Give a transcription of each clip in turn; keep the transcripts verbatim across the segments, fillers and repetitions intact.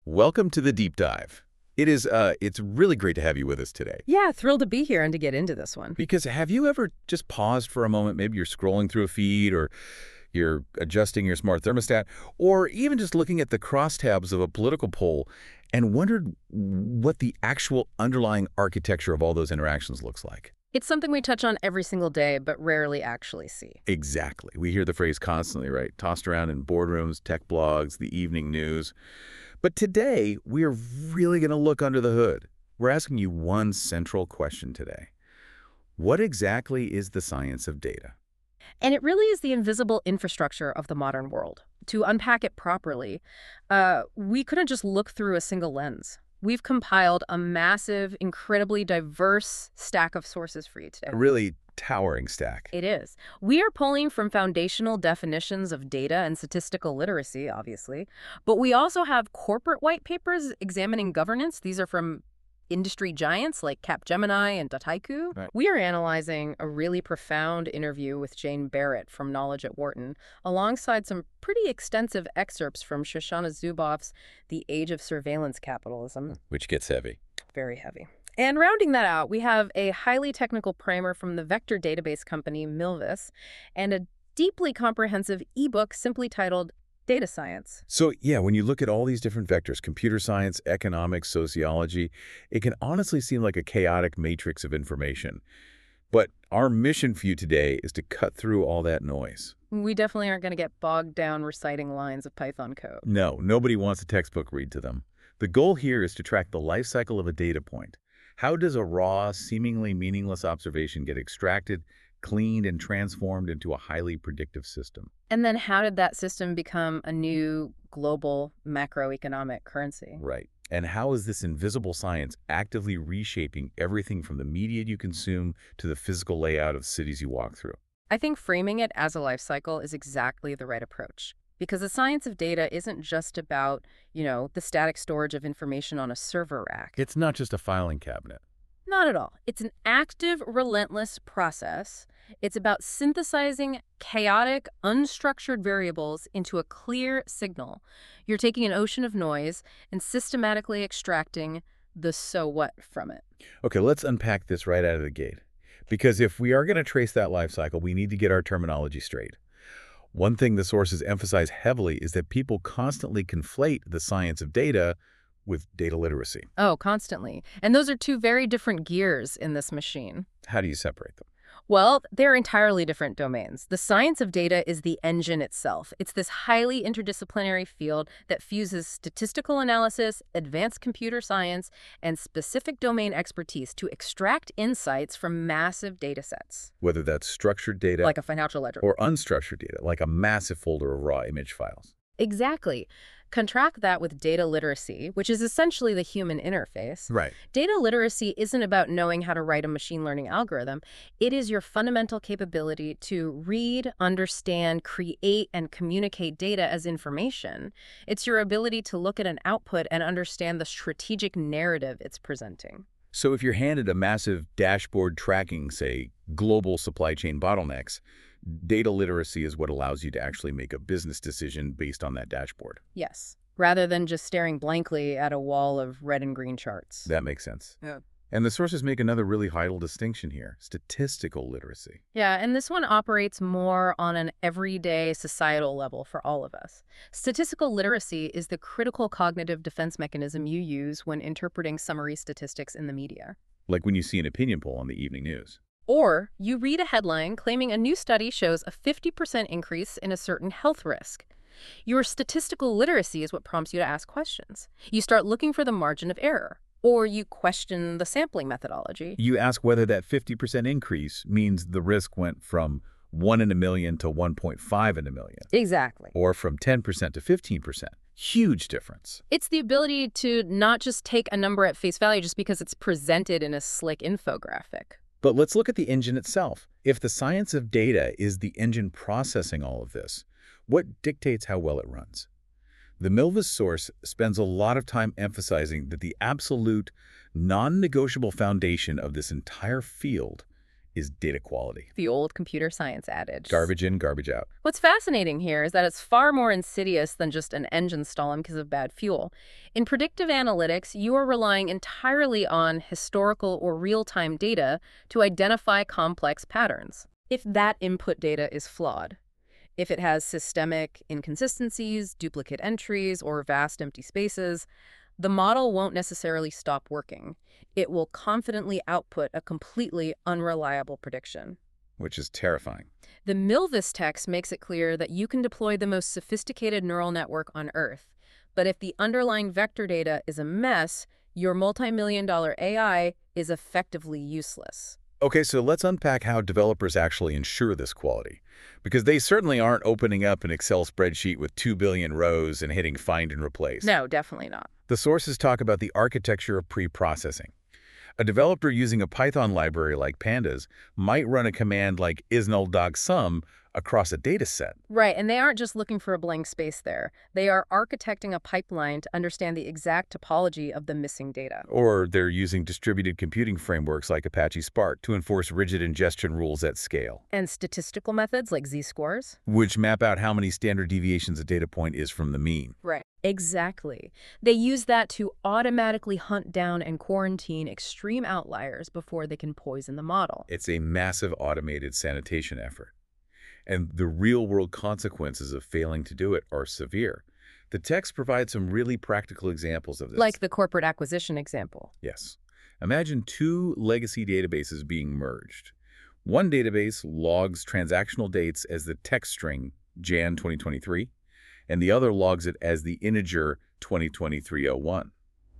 Welcome to the deep dive. It is, uh, it's really great to have you with us today. Yeah, thrilled to be here and to get into this one. Because have you ever just paused for a moment? Maybe you're scrolling through a feed or you're adjusting your smart thermostat, or even just looking at the crosstabs of a political poll and wondered what the actual underlying architecture of all those interactions looks like. It's something we touch on every single day, but rarely actually see. Exactly. We hear the phrase constantly, right? Tossed around in boardrooms, tech blogs, the evening news. But today, we are really going to look under the hood. We're asking you one central question today. What exactly is the science of data? And it really is the invisible infrastructure of the modern world. To unpack it properly, uh, we couldn't just look through a single lens. We've compiled a massive, incredibly diverse stack of sources for you today. A really towering stack. It is. We are pulling from foundational definitions of data and statistical literacy, obviously, but we also have corporate white papers examining governance. These are from industry giants like Capgemini and Dataiku. Right. We are analyzing a really profound interview with Jane Barrett from Knowledge at Wharton, alongside some pretty extensive excerpts from Shoshana Zuboff's The Age of Surveillance Capitalism. Which gets heavy. Very heavy. And rounding that out, we have a highly technical primer from the vector database company Milvus and a deeply comprehensive ebook simply titled Data Science. So, yeah, when you look at all these different vectors, computer science, economics, sociology, it can honestly seem like a chaotic matrix of information. But our mission for you today is to cut through all that noise. We definitely aren't going to get bogged down reciting lines of Python code. No, nobody wants a textbook read to them. The goal here is to track the life cycle of a data point. How does a raw, seemingly meaningless observation get extracted, cleaned, and transformed into a highly predictive system? And then how did that system become a new global macroeconomic currency? Right. And how is this invisible science actively reshaping everything from the media you consume to the physical layout of cities you walk through? I think framing it as a life cycle is exactly the right approach. Because the science of data isn't just about, you know, the static storage of information on a server rack. It's not just a filing cabinet. Not at all. It's an active, relentless process. It's about synthesizing chaotic, unstructured variables into a clear signal. You're taking an ocean of noise and systematically extracting the so what from it. Okay, let's unpack this right out of the gate. Because if we are going to trace that life cycle, we need to get our terminology straight. One thing the sources emphasize heavily is that people constantly conflate the science of data with data literacy. Oh, constantly. And those are two very different gears in this machine. How do you separate them? Well, they're entirely different domains. The science of data is the engine itself. It's this highly interdisciplinary field that fuses statistical analysis, advanced computer science, and specific domain expertise to extract insights from massive data sets. Whether that's structured data Like a financial ledger. or unstructured data, like a massive folder of raw image files. Exactly. Contract that with data literacy, which is essentially the human interface. Right. Data literacy isn't about knowing how to write a machine learning algorithm. It is your fundamental capability to read, understand, create, and communicate data as information. It's your ability to look at an output and understand the strategic narrative it's presenting. So if you're handed a massive dashboard tracking, say, global supply chain bottlenecks, data literacy is what allows you to actually make a business decision based on that dashboard. Yes, rather than just staring blankly at a wall of red and green charts. That makes sense. Yeah. And the sources make another really vital distinction here, statistical literacy. Yeah, and this one operates more on an everyday societal level for all of us. Statistical literacy is the critical cognitive defense mechanism you use when interpreting summary statistics in the media. Like when you see an opinion poll on the evening news. Or you read a headline claiming a new study shows a fifty percent increase in a certain health risk. Your statistical literacy is what prompts you to ask questions. You start looking for the margin of error, or you question the sampling methodology. You ask whether that fifty percent increase means the risk went from one in a million to one point five in a million. Exactly. Or from ten percent to fifteen percent. Huge difference. It's the ability to not just take a number at face value just because it's presented in a slick infographic. But let's look at the engine itself. If the science of data is the engine processing all of this, what dictates how well it runs? The Milvus source spends a lot of time emphasizing that the absolute, non-negotiable foundation of this entire field is data quality. The old computer science adage. Garbage in, garbage out. What's fascinating here is that it's far more insidious than just an engine stalling because of bad fuel. In predictive analytics, you are relying entirely on historical or real-time data to identify complex patterns. If that input data is flawed, if it has systemic inconsistencies, duplicate entries, or vast empty spaces, the model won't necessarily stop working. It will confidently output a completely unreliable prediction. Which is terrifying. The Milvus text makes it clear that you can deploy the most sophisticated neural network on Earth, but if the underlying vector data is a mess, your multi-million dollar A I is effectively useless. Okay, so let's unpack how developers actually ensure this quality. Because they certainly aren't opening up an Excel spreadsheet with two billion rows and hitting find and replace. No, definitely not. The sources talk about the architecture of pre-processing. A developer using a Python library like Pandas might run a command like isnull.sum across a data set. Right, and they aren't just looking for a blank space there. They are architecting a pipeline to understand the exact topology of the missing data. Or they're using distributed computing frameworks like Apache Spark to enforce rigid ingestion rules at scale. And statistical methods like z-scores? Which map out how many standard deviations a data point is from the mean. Right. Exactly. They use that to automatically hunt down and quarantine extreme outliers before they can poison the model. It's a massive automated sanitation effort. And the real-world consequences of failing to do it are severe. The text provides some really practical examples of this. Like the corporate acquisition example. Yes. Imagine two legacy databases being merged. One database logs transactional dates as the text string Jan twenty twenty-three, and the other logs it as the integer twenty twenty-three oh one.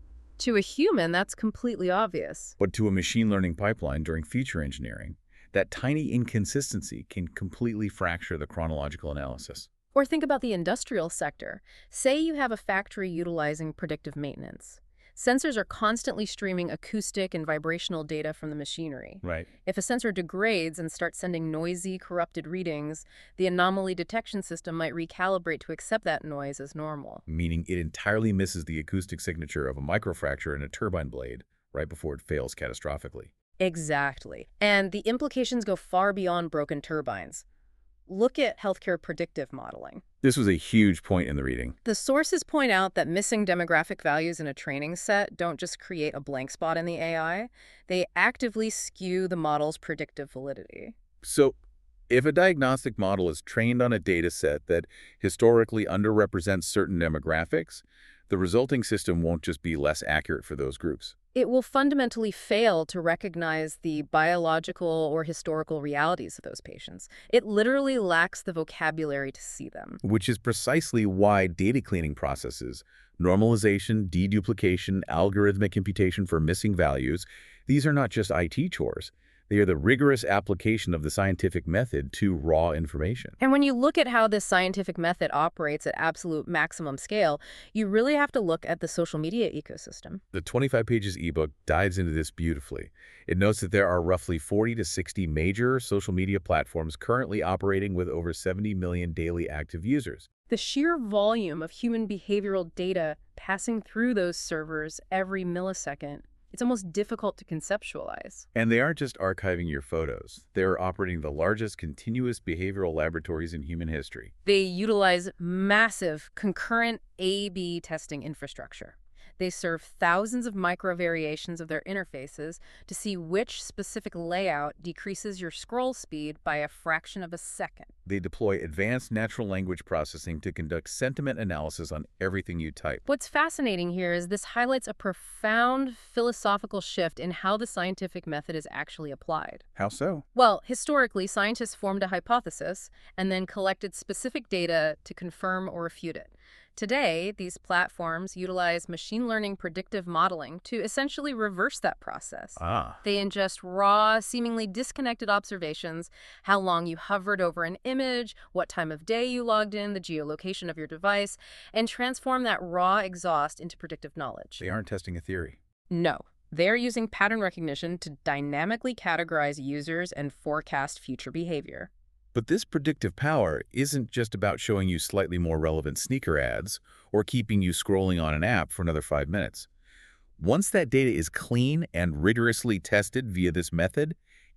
To a human, that's completely obvious. But to a machine learning pipeline during feature engineering, that tiny inconsistency can completely fracture the chronological analysis. Or think about the industrial sector. Say you have a factory utilizing predictive maintenance. Sensors are constantly streaming acoustic and vibrational data from the machinery. Right. If a sensor degrades and starts sending noisy, corrupted readings, the anomaly detection system might recalibrate to accept that noise as normal. Meaning it entirely misses the acoustic signature of a microfracture in a turbine blade right before it fails catastrophically. Exactly. And the implications go far beyond broken turbines. Look at healthcare predictive modeling. This was a huge point in the reading. The sources point out that missing demographic values in a training set don't just create a blank spot in the A I, they actively skew the model's predictive validity. So, if a diagnostic model is trained on a data set that historically underrepresents certain demographics, the resulting system won't just be less accurate for those groups. It will fundamentally fail to recognize the biological or historical realities of those patients. It literally lacks the vocabulary to see them. Which is precisely why data cleaning processes, normalization, deduplication, algorithmic imputation for missing values, these are not just I T chores. They are the rigorous application of the scientific method to raw information. And when you look at how this scientific method operates at absolute maximum scale, you really have to look at the social media ecosystem. The twenty-five pages ebook dives into this beautifully. It notes that there are roughly forty to sixty major social media platforms currently operating with over seventy million daily active users. The sheer volume of human behavioral data passing through those servers every millisecond, it's almost difficult to conceptualize. And they aren't just archiving your photos. They're operating the largest continuous behavioral laboratories in human history. They utilize massive concurrent A B testing infrastructure. They serve thousands of micro variations of their interfaces to see which specific layout decreases your scroll speed by a fraction of a second. They deploy advanced natural language processing to conduct sentiment analysis on everything you type. What's fascinating here is this highlights a profound philosophical shift in how the scientific method is actually applied. How so? Well, historically, scientists formed a hypothesis and then collected specific data to confirm or refute it. Today, these platforms utilize machine learning predictive modeling to essentially reverse that process. Ah. They ingest raw, seemingly disconnected observations, how long you hovered over an image, what time of day you logged in, the geolocation of your device, and transform that raw exhaust into predictive knowledge. They aren't testing a theory. No. They're using pattern recognition to dynamically categorize users and forecast future behavior. But this predictive power isn't just about showing you slightly more relevant sneaker ads or keeping you scrolling on an app for another five minutes. Once that data is clean and rigorously tested via this method,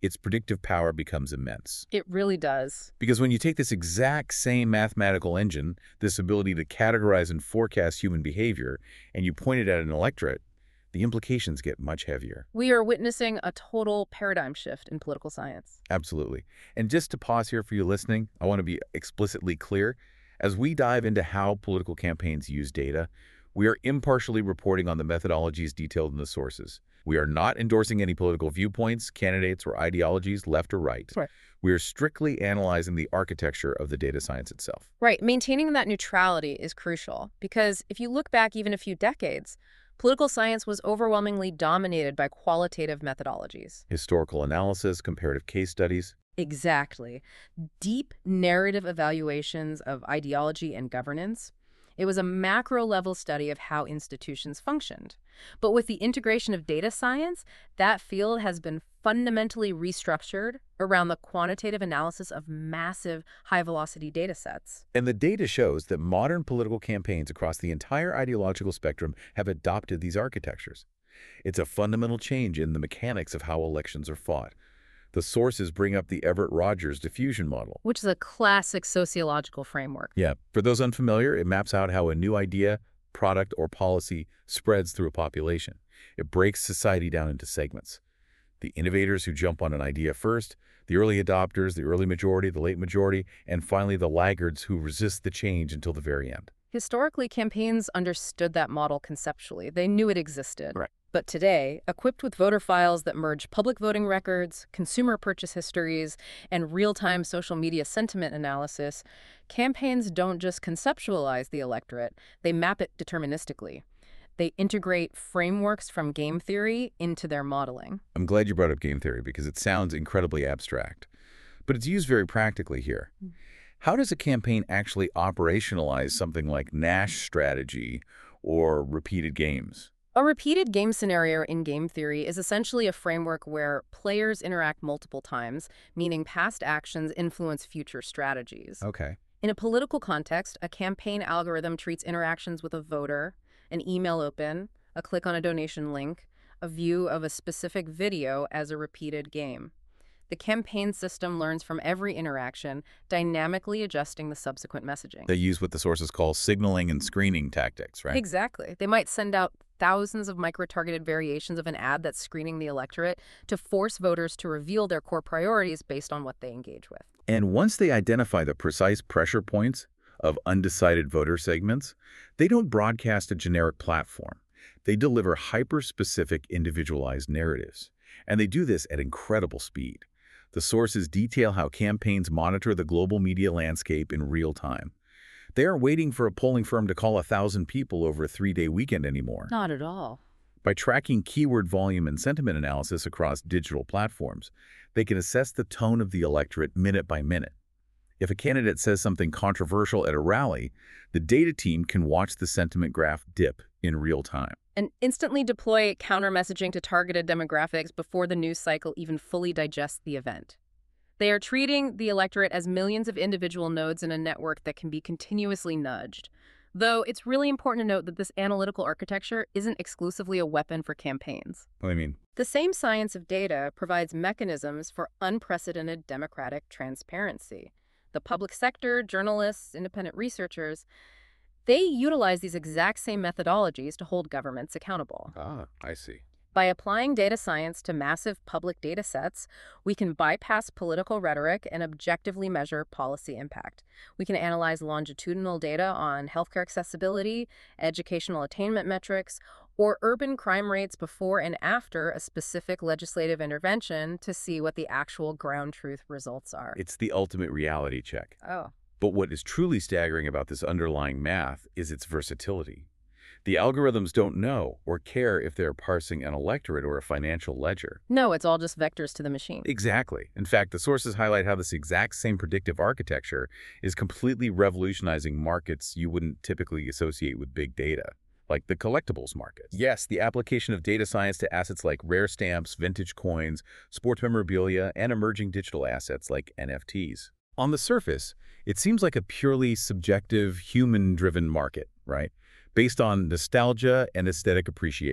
its predictive power becomes immense. It really does. Because when you take this exact same mathematical engine, this ability to categorize and forecast human behavior, and you point it at an electorate, the implications get much heavier. We are witnessing a total paradigm shift in political science. Absolutely. And just to pause here for you listening, I want to be explicitly clear. As we dive into how political campaigns use data, we are impartially reporting on the methodologies detailed in the sources. We are not endorsing any political viewpoints, candidates, or ideologies, left or right. Right. We are strictly analyzing the architecture of the data science itself. Right. Maintaining that neutrality is crucial because if you look back even a few decades, political science was overwhelmingly dominated by qualitative methodologies. Historical analysis, comparative case studies. Exactly. Deep narrative evaluations of ideology and governance. It was a macro-level study of how institutions functioned. But with the integration of data science, that field has been fundamentally restructured around the quantitative analysis of massive, high-velocity data sets. And the data shows that modern political campaigns across the entire ideological spectrum have adopted these architectures. It's a fundamental change in the mechanics of how elections are fought. The sources bring up the Everett-Rogers diffusion model, Which is a classic sociological framework. Yeah, for those unfamiliar, it maps out how a new idea, product, or policy spreads through a population. It breaks society down into segments. The innovators who jump on an idea first, the early adopters, the early majority, the late majority, and finally the laggards who resist the change until the very end. Historically, campaigns understood that model conceptually. They knew it existed. Right. But today, equipped with voter files that merge public voting records, consumer purchase histories, and real-time social media sentiment analysis, campaigns don't just conceptualize the electorate, they map it deterministically. They integrate frameworks from game theory into their modeling. I'm glad you brought up game theory because it sounds incredibly abstract, but it's used very practically here. Mm. How does a campaign actually operationalize something like Nash strategy or repeated games? A repeated game scenario in game theory is essentially a framework where players interact multiple times, meaning past actions influence future strategies. Okay. In a political context, a campaign algorithm treats interactions with a voter, an email open, a click on a donation link, a view of a specific video as a repeated game. The campaign system learns from every interaction, dynamically adjusting the subsequent messaging. They use what the sources call signaling and screening tactics, right? Exactly. They might send out thousands of micro-targeted variations of an ad that's screening the electorate to force voters to reveal their core priorities based on what they engage with. And once they identify the precise pressure points of undecided voter segments, they don't broadcast a generic platform. They deliver hyper-specific, individualized narratives. And they do this at incredible speed. The sources detail how campaigns monitor the global media landscape in real time. They aren't waiting for a polling firm to call a thousand people over a three-day weekend anymore. Not at all. By tracking keyword volume and sentiment analysis across digital platforms, they can assess the tone of the electorate minute by minute. If a candidate says something controversial at a rally, the data team can watch the sentiment graph dip in real time. And instantly deploy counter-messaging to targeted demographics before the news cycle even fully digests the event. They are treating the electorate as millions of individual nodes in a network that can be continuously nudged. Though it's really important to note that this analytical architecture isn't exclusively a weapon for campaigns. What do you mean? The same science of data provides mechanisms for unprecedented democratic transparency. The public sector, journalists, independent researchers, they utilize these exact same methodologies to hold governments accountable. Ah, I see. By applying data science to massive public data sets, we can bypass political rhetoric and objectively measure policy impact. We can analyze longitudinal data on healthcare accessibility, educational attainment metrics, or urban crime rates before and after a specific legislative intervention to see what the actual ground truth results are. It's the ultimate reality check. Oh. But what is truly staggering about this underlying math is its versatility. The algorithms don't know or care if they're parsing an electorate or a financial ledger. No, it's all just vectors to the machine. Exactly. In fact, the sources highlight how this exact same predictive architecture is completely revolutionizing markets you wouldn't typically associate with big data, like the collectibles market. Yes, the application of data science to assets like rare stamps, vintage coins, sports memorabilia, and emerging digital assets like N F Ts. On the surface, it seems like a purely subjective, human-driven market, right? Based on nostalgia and aesthetic appreciation.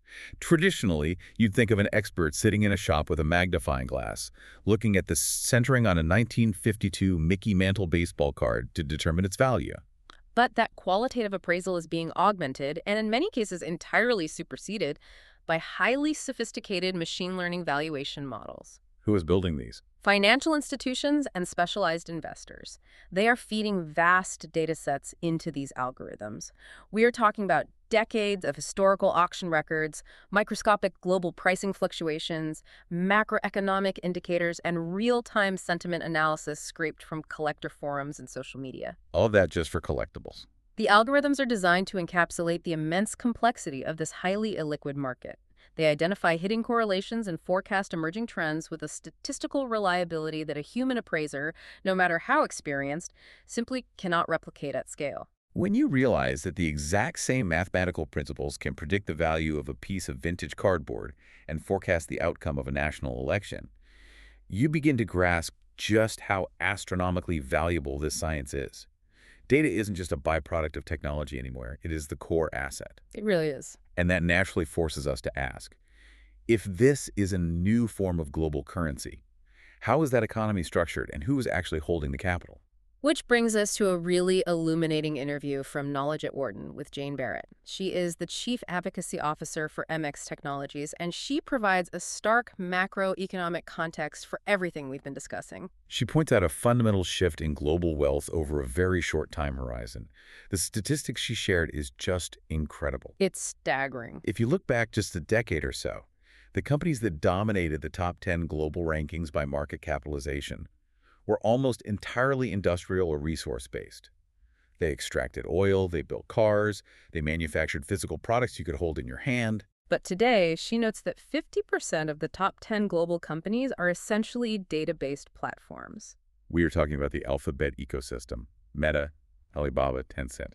Traditionally, you'd think of an expert sitting in a shop with a magnifying glass, looking at the centering on a nineteen fifty-two Mickey Mantle baseball card to determine its value. But that qualitative appraisal is being augmented, and in many cases entirely superseded, by highly sophisticated machine learning valuation models. Who is building these? Financial institutions and specialized investors. They are feeding vast data sets into these algorithms. We are talking about decades of historical auction records, microscopic global pricing fluctuations, macroeconomic indicators, and real-time sentiment analysis scraped from collector forums and social media. All of that just for collectibles. The algorithms are designed to encapsulate the immense complexity of this highly illiquid market. They identify hidden correlations and forecast emerging trends with a statistical reliability that a human appraiser, no matter how experienced, simply cannot replicate at scale. When you realize that the exact same mathematical principles can predict the value of a piece of vintage cardboard and forecast the outcome of a national election, you begin to grasp just how astronomically valuable this science is. Data isn't just a byproduct of technology anymore. It is the core asset. It really is. And that naturally forces us to ask, if this is a new form of global currency, how is that economy structured and who is actually holding the capital? Which brings us to a really illuminating interview from Knowledge at Wharton with Jane Barrett. She is the Chief Advocacy Officer for M X Technologies, and she provides a stark macroeconomic context for everything we've been discussing. She points out a fundamental shift in global wealth over a very short time horizon. The statistics she shared is just incredible. It's staggering. If you look back just a decade or so, the companies that dominated the top ten global rankings by market capitalization were almost entirely industrial or resource-based. They extracted oil, they built cars, they manufactured physical products you could hold in your hand. But today, she notes that fifty percent of the top ten global companies are essentially data-based platforms. We are talking about the Alphabet ecosystem, Meta, Alibaba, Tencent.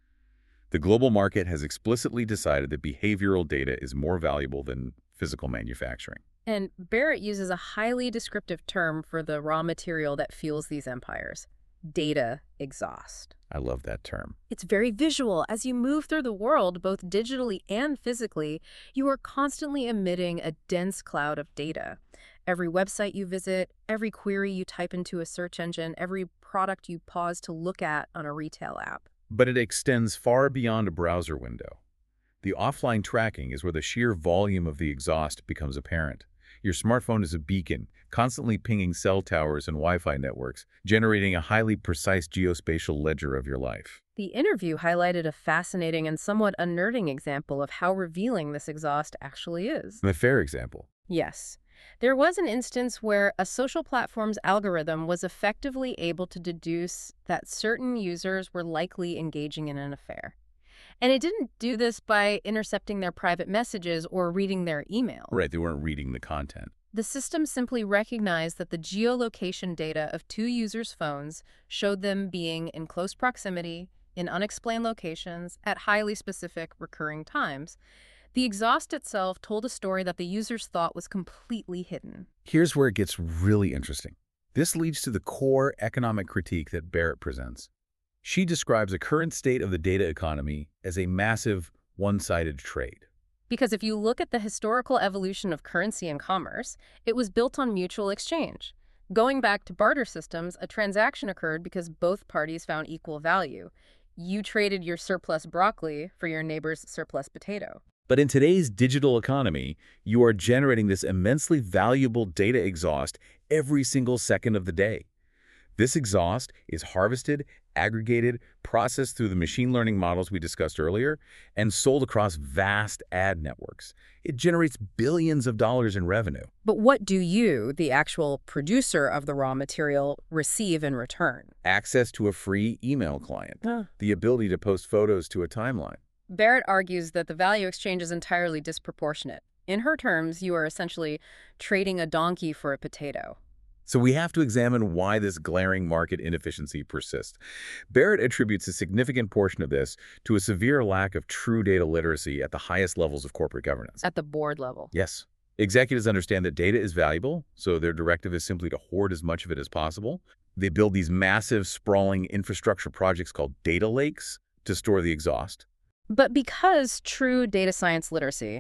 The global market has explicitly decided that behavioral data is more valuable than physical manufacturing. And Barrett uses a highly descriptive term for the raw material that fuels these empires: data exhaust. I love that term. It's very visual. As you move through the world, both digitally and physically, you are constantly emitting a dense cloud of data. Every website you visit, every query you type into a search engine, every product you pause to look at on a retail app. But it extends far beyond a browser window. The offline tracking is where the sheer volume of the exhaust becomes apparent. Your smartphone is a beacon, constantly pinging cell towers and Wi-Fi networks, generating a highly precise geospatial ledger of your life. The interview highlighted a fascinating and somewhat unnerving example of how revealing this exhaust actually is. A fair example. Yes. There was an instance where a social platform's algorithm was effectively able to deduce that certain users were likely engaging in an affair. And it didn't do this by intercepting their private messages or reading their email. Right, they weren't reading the content. The system simply recognized that the geolocation data of two users' phones showed them being in close proximity, in unexplained locations, at highly specific recurring times. The exhaust itself told a story that the users thought was completely hidden. Here's where it gets really interesting. This leads to the core economic critique that Barrett presents. She describes a current state of the data economy as a massive, one-sided trade. Because if you look at the historical evolution of currency and commerce, it was built on mutual exchange. Going back to barter systems, a transaction occurred because both parties found equal value. You traded your surplus broccoli for your neighbor's surplus potato. But in today's digital economy, you are generating this immensely valuable data exhaust every single second of the day. This exhaust is harvested, aggregated, processed through the machine learning models we discussed earlier, and sold across vast ad networks. It generates billions of dollars in revenue. But what do you, the actual producer of the raw material, receive in return? Access to a free email client, Huh. the ability to post photos to a timeline. Barrett argues that the value exchange is entirely disproportionate. In her terms, you are essentially trading a donkey for a potato. So we have to examine why this glaring market inefficiency persists. Barrett attributes a significant portion of this to a severe lack of true data literacy at the highest levels of corporate governance. At the board level. Yes. Executives understand that data is valuable, so their directive is simply to hoard as much of it as possible. They build these massive, sprawling infrastructure projects called data lakes to store the exhaust. But because true data science literacy,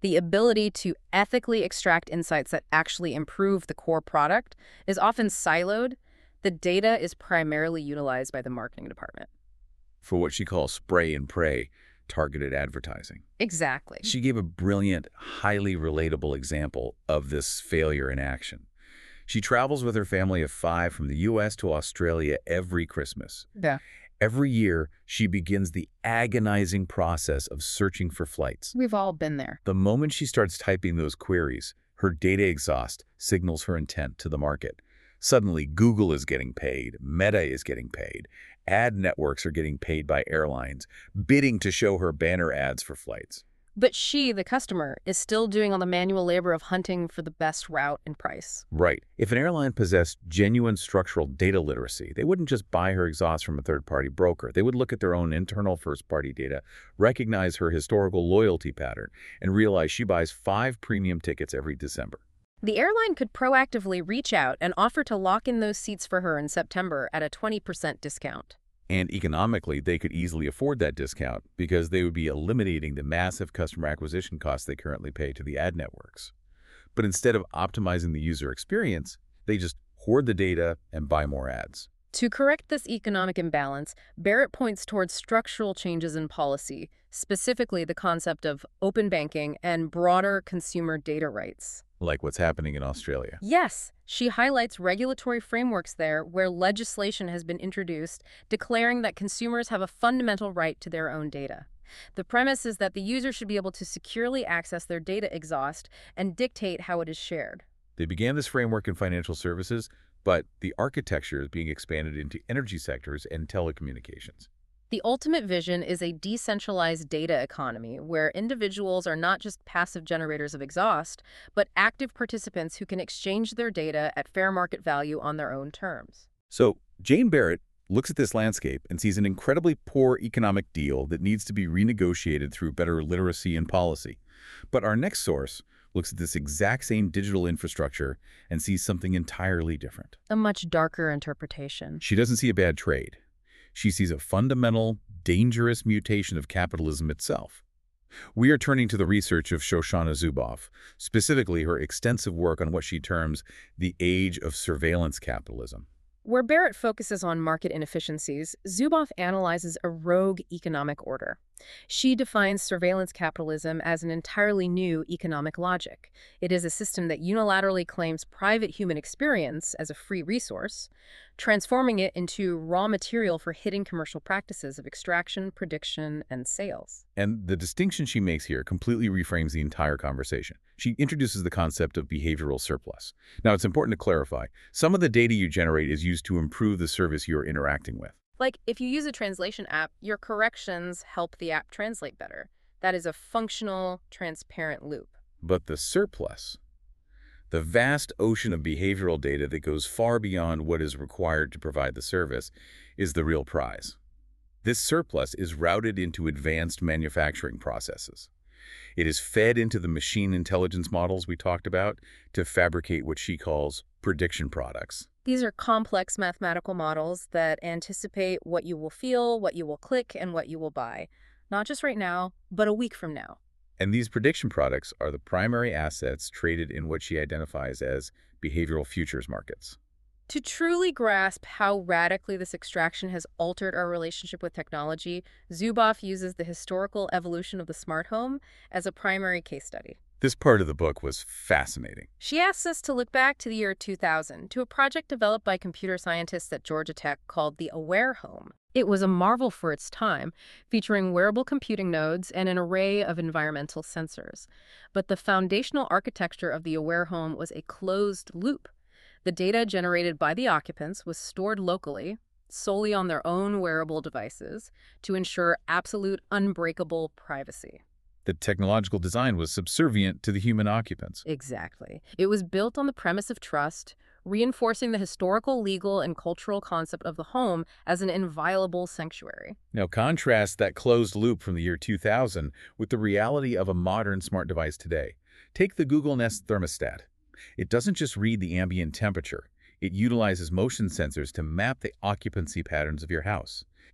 The ability to ethically extract insights that actually improve the core product is often siloed. The data is primarily utilized by the marketing department. For what she calls spray and pray, targeted advertising. Exactly. She gave a brilliant, highly relatable example of this failure in action. She travels with her family of five from the U S to Australia every Christmas. Yeah. Every year, she begins the agonizing process of searching for flights. We've all been there. The moment she starts typing those queries, her data exhaust signals her intent to the market. Suddenly, Google is getting paid, Meta is getting paid, ad networks are getting paid by airlines, bidding to show her banner ads for flights. But she, the customer, is still doing all the manual labor of hunting for the best route and price. Right. If an airline possessed genuine structural data literacy, they wouldn't just buy her exhaust from a third-party broker. They would look at their own internal first-party data, recognize her historical loyalty pattern, and realize she buys five premium tickets every December. The airline could proactively reach out and offer to lock in those seats for her in September at a twenty percent discount. And economically, they could easily afford that discount because they would be eliminating the massive customer acquisition costs they currently pay to the ad networks. But instead of optimizing the user experience, they just hoard the data and buy more ads. To correct this economic imbalance, Barrett points towards structural changes in policy, specifically the concept of open banking and broader consumer data rights. Like what's happening in Australia. Yes, she highlights regulatory frameworks there where legislation has been introduced declaring that consumers have a fundamental right to their own data. The premise is that the user should be able to securely access their data exhaust and dictate how it is shared. They began this framework in financial services, but the architecture is being expanded into energy sectors and telecommunications. The ultimate vision is a decentralized data economy where individuals are not just passive generators of exhaust, but active participants who can exchange their data at fair market value on their own terms. So Jane Barrett looks at this landscape and sees an incredibly poor economic deal that needs to be renegotiated through better literacy and policy. But our next source looks at this exact same digital infrastructure and sees something entirely different. A much darker interpretation. She doesn't see a bad trade. She sees a fundamental, dangerous mutation of capitalism itself. We are turning to the research of Shoshana Zuboff, specifically her extensive work on what she terms the age of surveillance capitalism. Where Barrett focuses on market inefficiencies, Zuboff analyzes a rogue economic order. She defines surveillance capitalism as an entirely new economic logic. It is a system that unilaterally claims private human experience as a free resource, transforming it into raw material for hidden commercial practices of extraction, prediction, and sales. And the distinction she makes here completely reframes the entire conversation. She introduces the concept of behavioral surplus. Now, it's important to clarify, some of the data you generate is used to improve the service you're interacting with. Like, if you use a translation app, your corrections help the app translate better. That is a functional, transparent loop. But the surplus, the vast ocean of behavioral data that goes far beyond what is required to provide the service, is the real prize. This surplus is routed into advanced manufacturing processes. It is fed into the machine intelligence models we talked about to fabricate what she calls prediction products. These are complex mathematical models that anticipate what you will feel, what you will click, and what you will buy. Not just right now, but a week from now. And these prediction products are the primary assets traded in what she identifies as behavioral futures markets. To truly grasp how radically this extraction has altered our relationship with technology, Zuboff uses the historical evolution of the smart home as a primary case study. This part of the book was fascinating. She asks us to look back to the year two thousand, to a project developed by computer scientists at Georgia Tech called the Aware Home. It was a marvel for its time, featuring wearable computing nodes and an array of environmental sensors. But the foundational architecture of the Aware Home was a closed loop. The data generated by the occupants was stored locally, solely on their own wearable devices, to ensure absolute unbreakable privacy. The technological design was subservient to the human occupants. Exactly. It was built on the premise of trust, reinforcing the historical, legal, and cultural concept of the home as an inviolable sanctuary. Now contrast that closed loop from the year two thousand with the reality of a modern smart device today. Take the Google Nest thermostat. It doesn't just read the ambient temperature. It utilizes motion sensors to map the occupancy patterns of your house.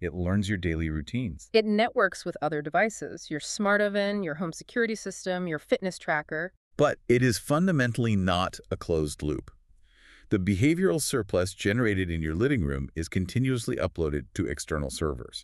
It learns your daily routines. It networks with other devices, your smart oven, your home security system, your fitness tracker. But it is fundamentally not a closed loop. The behavioral surplus generated in your living room is continuously uploaded to external servers.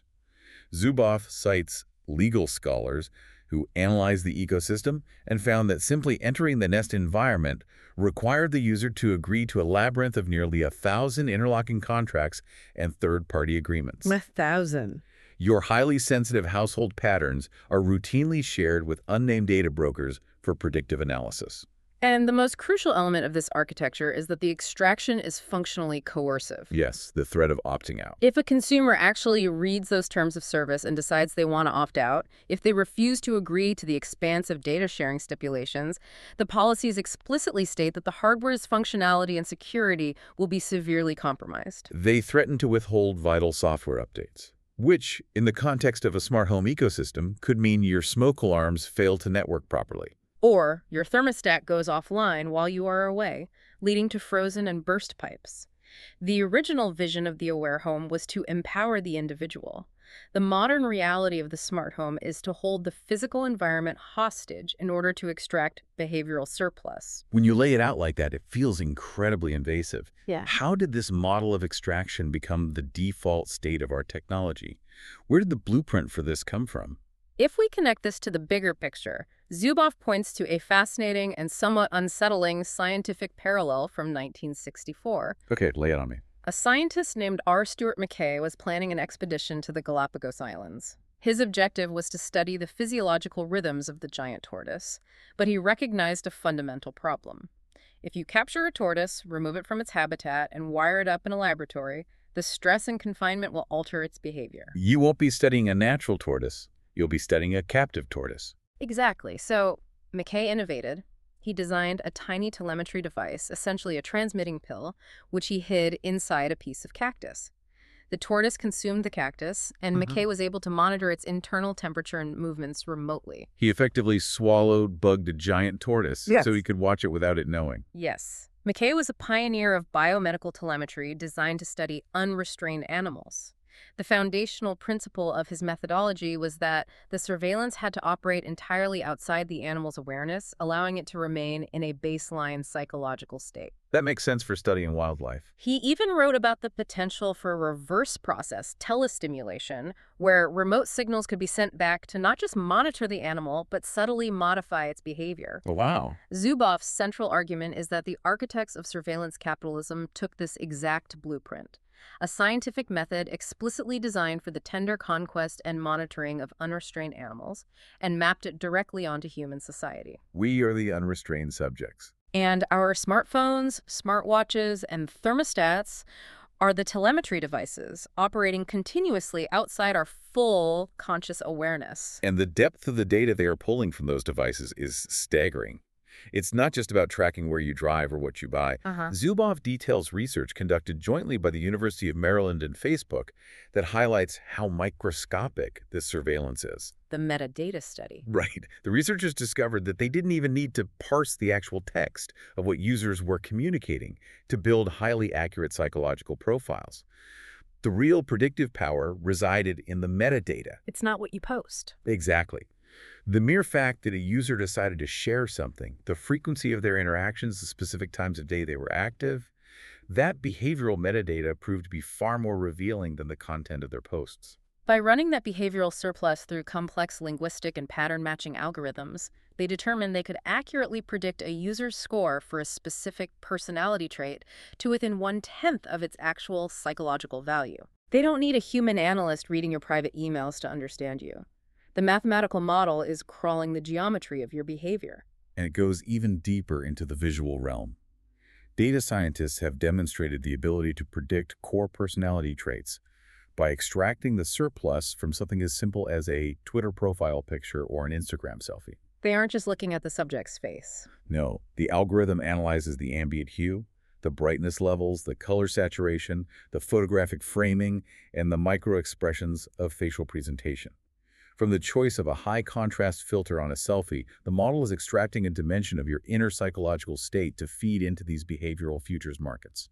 Zuboff cites legal scholars who analyzed the ecosystem and found that simply entering the Nest environment required the user to agree to a labyrinth of nearly a thousand interlocking contracts and third-party agreements. A thousand. Your highly sensitive household patterns are routinely shared with unnamed data brokers for predictive analysis. And the most crucial element of this architecture is that the extraction is functionally coercive. Yes, the threat of opting out. If a consumer actually reads those terms of service and decides they want to opt out, if they refuse to agree to the expansive data sharing stipulations, the policies explicitly state that the hardware's functionality and security will be severely compromised. They threaten to withhold vital software updates, which, in the context of a smart home ecosystem, could mean your smoke alarms fail to network properly. Or your thermostat goes offline while you are away, leading to frozen and burst pipes. The original vision of the Aware Home was to empower the individual. The modern reality of the smart home is to hold the physical environment hostage in order to extract behavioral surplus. When you lay it out like that, it feels incredibly invasive. Yeah. How did this model of extraction become the default state of our technology? Where did the blueprint for this come from? If we connect this to the bigger picture, Zuboff points to a fascinating and somewhat unsettling scientific parallel from nineteen sixty-four. Okay, lay it on me. A scientist named R. Stuart McKay was planning an expedition to the Galapagos Islands. His objective was to study the physiological rhythms of the giant tortoise, but he recognized a fundamental problem. If you capture a tortoise, remove it from its habitat, and wire it up in a laboratory, the stress and confinement will alter its behavior. You won't be studying a natural tortoise. You'll be studying a captive tortoise. Exactly. So McKay innovated. He designed a tiny telemetry device, essentially a transmitting pill, which he hid inside a piece of cactus. The tortoise consumed the cactus, and Mm-hmm. McKay was able to monitor its internal temperature and movements remotely. He effectively swallowed, bugged a giant tortoise Yes. so he could watch it without it knowing. Yes. McKay was a pioneer of biomedical telemetry designed to study unrestrained animals. The foundational principle of his methodology was that the surveillance had to operate entirely outside the animal's awareness, allowing it to remain in a baseline psychological state. That makes sense for studying wildlife. He even wrote about the potential for a reverse process, telestimulation, where remote signals could be sent back to not just monitor the animal, but subtly modify its behavior. Wow. Zuboff's central argument is that the architects of surveillance capitalism took this exact blueprint, a scientific method explicitly designed for the tender conquest and monitoring of unrestrained animals, and mapped it directly onto human society. We are the unrestrained subjects. And our smartphones, smartwatches, and thermostats are the telemetry devices operating continuously outside our full conscious awareness. And the depth of the data they are pulling from those devices is staggering. It's not just about tracking where you drive or what you buy. Uh-huh. Zuboff details research conducted jointly by the University of Maryland and Facebook that highlights how microscopic this surveillance is. The metadata study. Right. The researchers discovered that they didn't even need to parse the actual text of what users were communicating to build highly accurate psychological profiles. The real predictive power resided in the metadata. It's not what you post. Exactly. The mere fact that a user decided to share something, the frequency of their interactions, the specific times of day they were active, that behavioral metadata proved to be far more revealing than the content of their posts. By running that behavioral surplus through complex linguistic and pattern matching algorithms, they determined they could accurately predict a user's score for a specific personality trait to within one-tenth of its actual psychological value. They don't need a human analyst reading your private emails to understand you. The mathematical model is crawling the geometry of your behavior. And it goes even deeper into the visual realm. Data scientists have demonstrated the ability to predict core personality traits by extracting the surplus from something as simple as a Twitter profile picture or an Instagram selfie. They aren't just looking at the subject's face. No, the algorithm analyzes the ambient hue, the brightness levels, the color saturation, the photographic framing, and the micro-expressions of facial presentation. From the choice of a high-contrast filter on a selfie, the model is extracting a dimension of your inner psychological state to feed into these behavioral futures markets.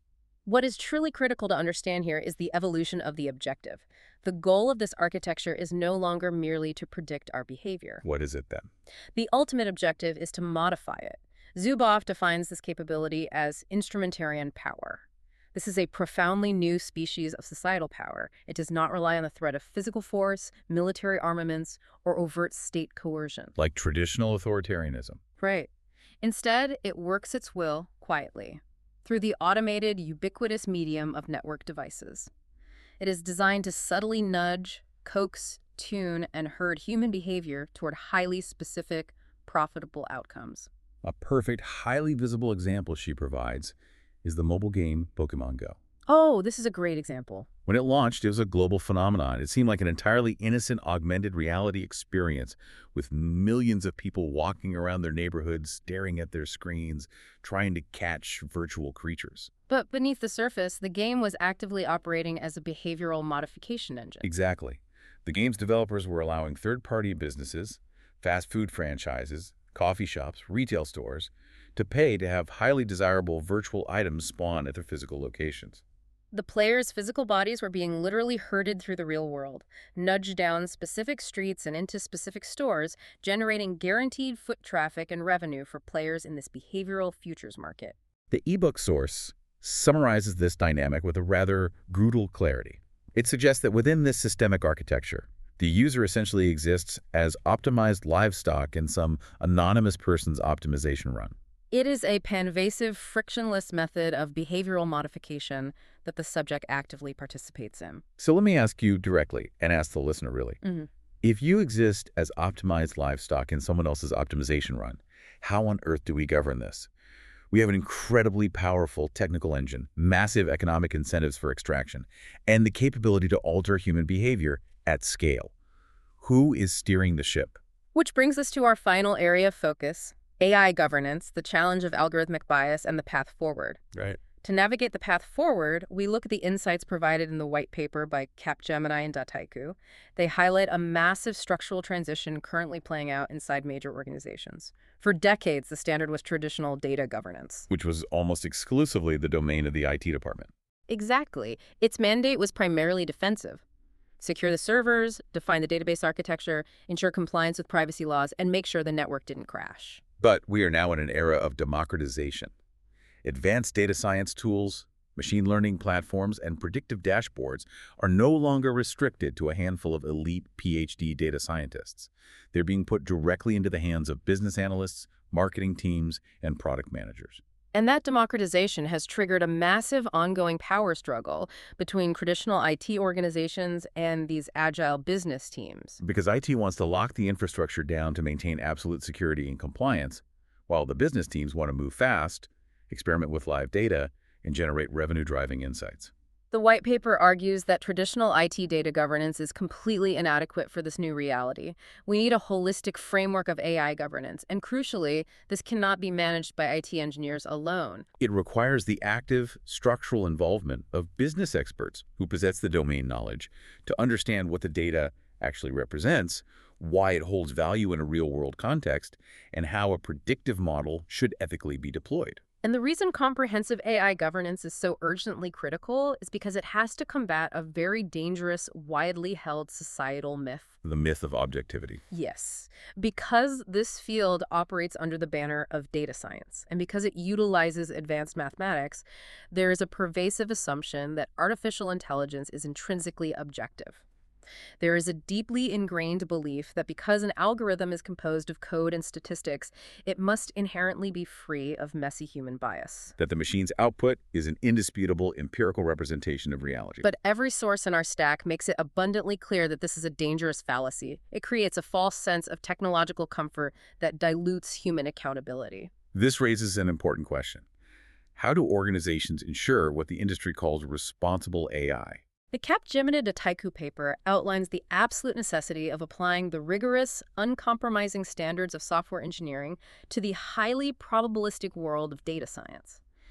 What is truly critical to understand here is the evolution of the objective. The goal of this architecture is no longer merely to predict our behavior. What is it then? The ultimate objective is to modify it. Zuboff defines this capability as instrumentarian power. This is a profoundly new species of societal power. It does not rely on the threat of physical force, military armaments, or overt state coercion. Like traditional authoritarianism. Right. Instead, it works its will quietly, through the automated, ubiquitous medium of network devices. It is designed to subtly nudge, coax, tune, and herd human behavior toward highly specific, profitable outcomes. A perfect, highly visible example she provides is the mobile game Pokémon Go. Oh, this is a great example. When it launched, it was a global phenomenon. It seemed like an entirely innocent augmented reality experience with millions of people walking around their neighborhoods, staring at their screens, trying to catch virtual creatures. But beneath the surface, the game was actively operating as a behavioral modification engine. Exactly. The game's developers were allowing third-party businesses, fast food franchises, coffee shops, retail stores, to pay to have highly desirable virtual items spawn at their physical locations. The players' physical bodies were being literally herded through the real world, nudged down specific streets and into specific stores, generating guaranteed foot traffic and revenue for players in this behavioral futures market. The ebook source summarizes this dynamic with a rather brutal clarity. It suggests that within this systemic architecture, the user essentially exists as optimized livestock in some anonymous person's optimization run. It is a pervasive, frictionless method of behavioral modification that the subject actively participates in. So let me ask you directly, and ask the listener really. Mm-hmm. If you exist as optimized livestock in someone else's optimization run, how on earth do we govern this? We have an incredibly powerful technical engine, massive economic incentives for extraction, and the capability to alter human behavior at scale. Who is steering the ship? Which brings us to our final area of focus, A I governance, the challenge of algorithmic bias, and the path forward. Right. To navigate the path forward, we look at the insights provided in the white paper by Capgemini and Dataiku. They highlight a massive structural transition currently playing out inside major organizations. For decades, the standard was traditional data governance. Which was almost exclusively the domain of the I T department. Exactly. Its mandate was primarily defensive. Secure the servers, define the database architecture, ensure compliance with privacy laws, and make sure the network didn't crash. But we are now in an era of democratization. Advanced data science tools, machine learning platforms, and predictive dashboards are no longer restricted to a handful of elite P H D data scientists. They're being put directly into the hands of business analysts, marketing teams, and product managers. And that democratization has triggered a massive ongoing power struggle between traditional I T organizations and these agile business teams. Because I T wants to lock the infrastructure down to maintain absolute security and compliance, while the business teams want to move fast, experiment with live data, and generate revenue-driving insights. The white paper argues that traditional I T data governance is completely inadequate for this new reality. We need a holistic framework of A I governance, and crucially, this cannot be managed by I T engineers alone. It requires the active, structural involvement of business experts who possess the domain knowledge to understand what the data actually represents, why it holds value in a real-world context, and how a predictive model should ethically be deployed. And the reason comprehensive A I governance is so urgently critical is because it has to combat a very dangerous, widely held societal myth. The myth of objectivity. Yes, because this field operates under the banner of data science, and because it utilizes advanced mathematics, there is a pervasive assumption that artificial intelligence is intrinsically objective. There is a deeply ingrained belief that because an algorithm is composed of code and statistics, it must inherently be free of messy human bias. That the machine's output is an indisputable empirical representation of reality. But every source in our stack makes it abundantly clear that this is a dangerous fallacy. It creates a false sense of technological comfort that dilutes human accountability. This raises an important question. How do organizations ensure what the industry calls responsible A I? The Capgemini Dataiku paper outlines the absolute necessity of applying the rigorous, uncompromising standards of software engineering to the highly probabilistic world of data science.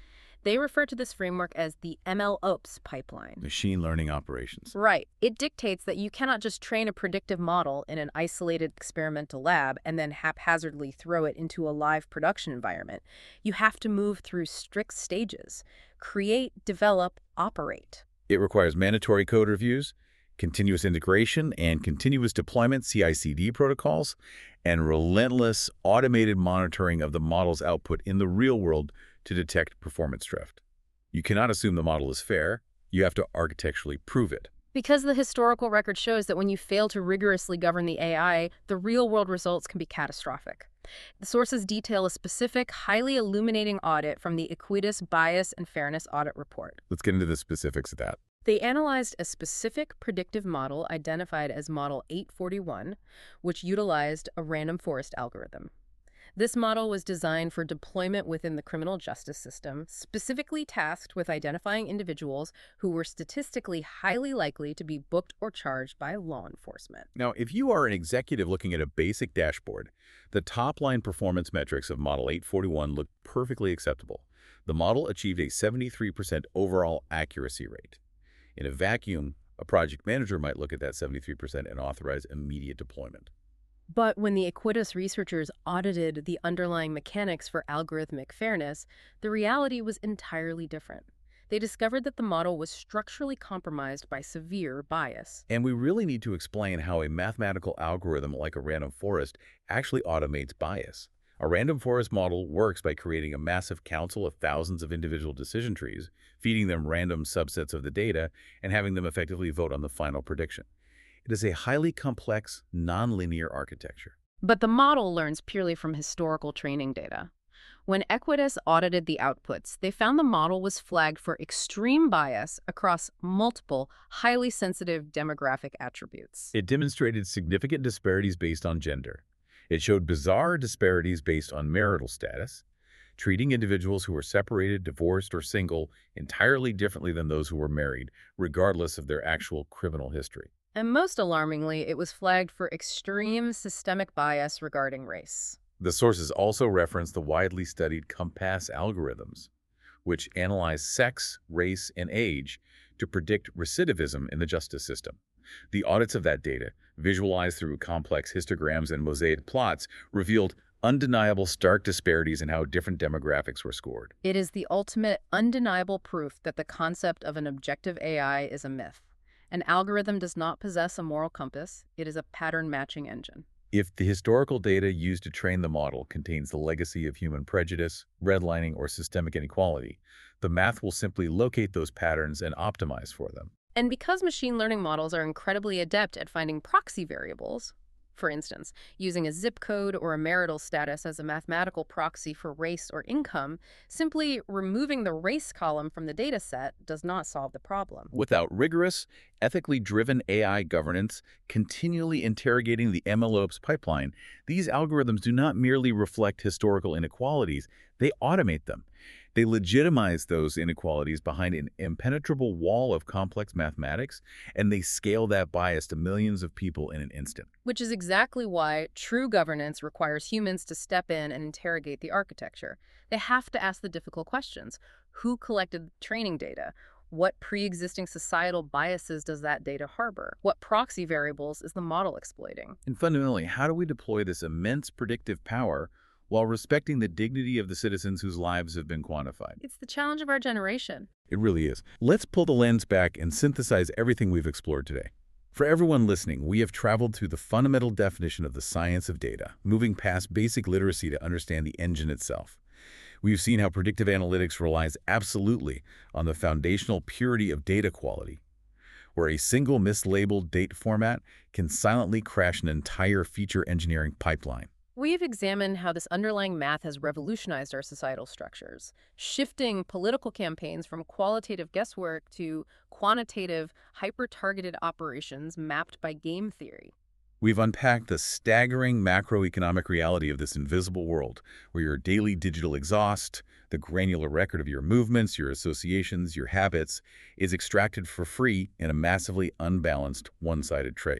They refer to this framework as the MLOps pipeline. Machine learning operations. Right. It dictates that you cannot just train a predictive model in an isolated experimental lab and then haphazardly throw it into a live production environment. You have to move through strict stages: create, develop, operate. It requires mandatory code reviews, continuous integration and continuous deployment C I C D protocols, and relentless automated monitoring of the model's output in the real world to detect performance drift. You cannot assume the model is fair. You have to architecturally prove it. Because the historical record shows that when you fail to rigorously govern the A I, the real-world results can be catastrophic. The sources detail a specific, highly illuminating audit from the Equitas Bias and Fairness Audit Report. Let's get into the specifics of that. They analyzed a specific predictive model identified as Model eight forty-one, which utilized a random forest algorithm. This model was designed for deployment within the criminal justice system, specifically tasked with identifying individuals who were statistically highly likely to be booked or charged by law enforcement. Now, if you are an executive looking at a basic dashboard, the top-line performance metrics of Model eight forty-one look perfectly acceptable. The model achieved a seventy-three percent overall accuracy rate. In a vacuum, a project manager might look at that seventy-three percent and authorize immediate deployment. But when the Equitas researchers audited the underlying mechanics for algorithmic fairness, the reality was entirely different. They discovered that the model was structurally compromised by severe bias. And we really need to explain how a mathematical algorithm like a random forest actually automates bias. A random forest model works by creating a massive council of thousands of individual decision trees, feeding them random subsets of the data, and having them effectively vote on the final prediction. It is a highly complex, nonlinear architecture. But the model learns purely from historical training data. When Equitas audited the outputs, they found the model was flagged for extreme bias across multiple, highly sensitive demographic attributes. It demonstrated significant disparities based on gender. It showed bizarre disparities based on marital status, treating individuals who were separated, divorced, or single entirely differently than those who were married, regardless of their actual criminal history. And most alarmingly, it was flagged for extreme systemic bias regarding race. The sources also reference the widely studied COMPASS algorithms, which analyze sex, race, and age to predict recidivism in the justice system. The audits of that data, visualized through complex histograms and mosaic plots, revealed undeniable stark disparities in how different demographics were scored. It is the ultimate, undeniable proof that the concept of an objective A I is a myth. An algorithm does not possess a moral compass. It is a pattern-matching engine. If the historical data used to train the model contains the legacy of human prejudice, redlining, or systemic inequality, the math will simply locate those patterns and optimize for them. And because machine learning models are incredibly adept at finding proxy variables, for instance, using a zip code or a marital status as a mathematical proxy for race or income, simply removing the race column from the data set does not solve the problem. Without rigorous, ethically driven A I governance continually interrogating the MLOps pipeline, these algorithms do not merely reflect historical inequalities, they automate them. They legitimize those inequalities behind an impenetrable wall of complex mathematics, and they scale that bias to millions of people in an instant. Which is exactly why true governance requires humans to step in and interrogate the architecture. They have to ask the difficult questions. Who collected the training data? What pre-existing societal biases does that data harbor? What proxy variables is the model exploiting? And fundamentally, how do we deploy this immense predictive power while respecting the dignity of the citizens whose lives have been quantified? It's the challenge of our generation. It really is. Let's pull the lens back and synthesize everything we've explored today. For everyone listening, we have traveled through the fundamental definition of the science of data, moving past basic literacy to understand the engine itself. We've seen how predictive analytics relies absolutely on the foundational purity of data quality, where a single mislabeled date format can silently crash an entire feature engineering pipeline. We've examined how this underlying math has revolutionized our societal structures, shifting political campaigns from qualitative guesswork to quantitative, hyper-targeted operations mapped by game theory. We've unpacked the staggering macroeconomic reality of this invisible world, where your daily digital exhaust, the granular record of your movements, your associations, your habits, is extracted for free in a massively unbalanced, one-sided trade.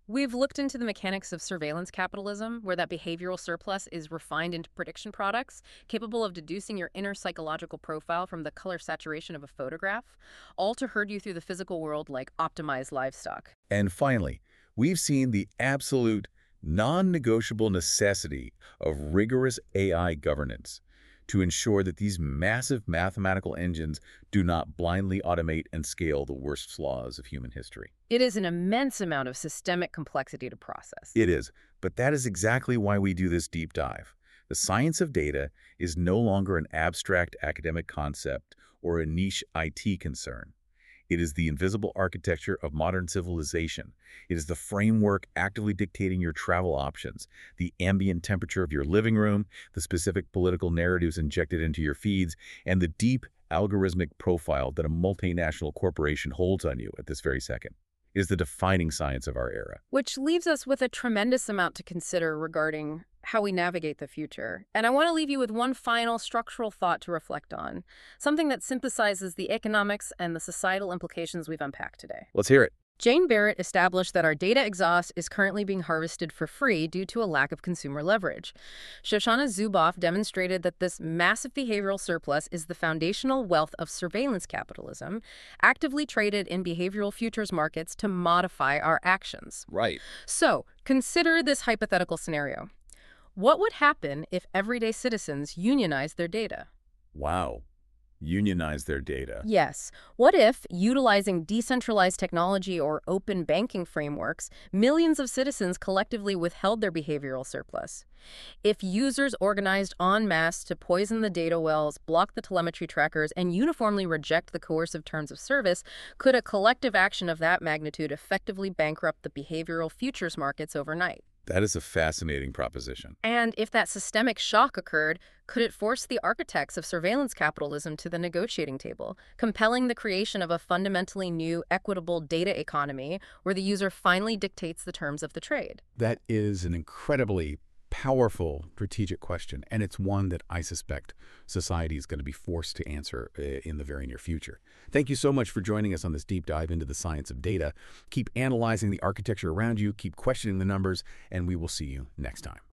We've looked into the mechanics of surveillance capitalism, where that behavioral surplus is refined into prediction products, capable of deducing your inner psychological profile from the color saturation of a photograph, all to herd you through the physical world like optimized livestock. And finally, we've seen the absolute non-negotiable necessity of rigorous A I governance to ensure that these massive mathematical engines do not blindly automate and scale the worst flaws of human history. It is an immense amount of systemic complexity to process. It is, but that is exactly why we do this deep dive. The science of data is no longer an abstract academic concept or a niche I T concern. It is the invisible architecture of modern civilization. It is the framework actively dictating your travel options, the ambient temperature of your living room, the specific political narratives injected into your feeds, and the deep algorithmic profile that a multinational corporation holds on you at this very second. It is the defining science of our era. Which leaves us with a tremendous amount to consider regarding how we navigate the future. And I want to leave you with one final structural thought to reflect on, something that synthesizes the economics and the societal implications we've unpacked today. Let's hear it. Jane Barrett established that our data exhaust is currently being harvested for free due to a lack of consumer leverage. Shoshana Zuboff demonstrated that this massive behavioral surplus is the foundational wealth of surveillance capitalism, actively traded in behavioral futures markets to modify our actions. Right. So, consider this hypothetical scenario. What would happen if everyday citizens unionized their data? Wow. Unionize their data. Yes. What if, utilizing decentralized technology or open banking frameworks, millions of citizens collectively withheld their behavioral surplus? If users organized en masse to poison the data wells, block the telemetry trackers, and uniformly reject the coercive terms of service, could a collective action of that magnitude effectively bankrupt the behavioral futures markets overnight? That is a fascinating proposition. And if that systemic shock occurred, could it force the architects of surveillance capitalism to the negotiating table, compelling the creation of a fundamentally new, equitable data economy where the user finally dictates the terms of the trade? That is an incredibly powerful strategic question, and it's one that I suspect society is going to be forced to answer uh, in the very near future. Thank you so much for joining us on this deep dive into the science of data. Keep analyzing the architecture around you, keep questioning the numbers, and we will see you next time.